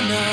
no.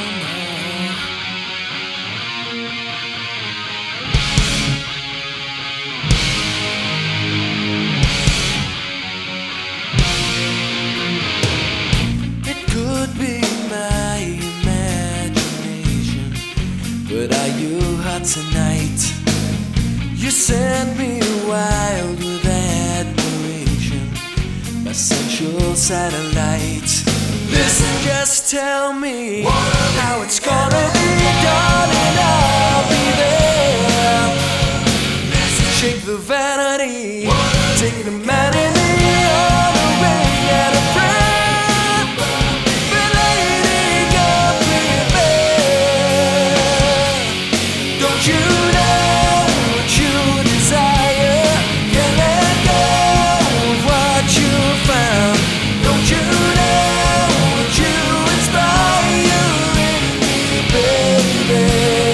It could be my imagination, but are you hot tonight? You send me wild with admiration, my sensual satellite. Listen, just tell me how it's gonna be done, and I'll be there. Shake the vanity, take the matinee on the ring and a prayer. But lady, God prepare. Don't you know what you desire? Can't let go of what you found. Don't you know what you inspire in me, baby?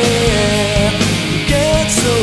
Get slow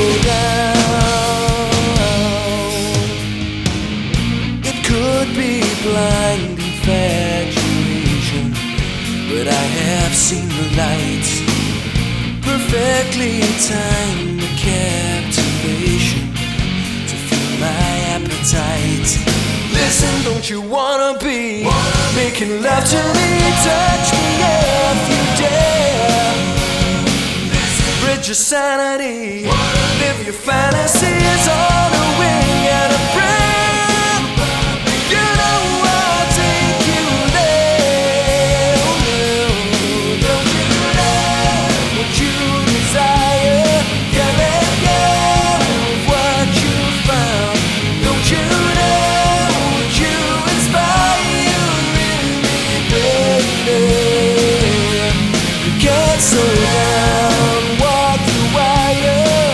down. It could be blind infatuation, but I have seen the light. Perfectly timed captivation to fill my appetite. Listen, don't you wanna be making love to me? Touch me if you dare. Bridge your sanity, live your fantasies on a wing and a prayer. You know I'll take you there. Don't you know what you desire? Can't let go of what you found. Don't you know what you inspire in me, baby? You can't slow down, walk the wire.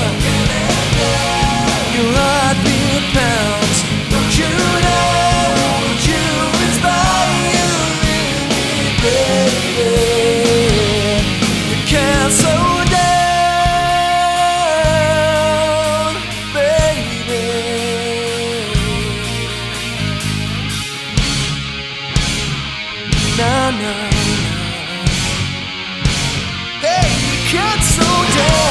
Your heartbeat pounds. Don't you know what you inspire in me, baby? You can't slow down, baby. No, no, no. Hey, you can't slow down.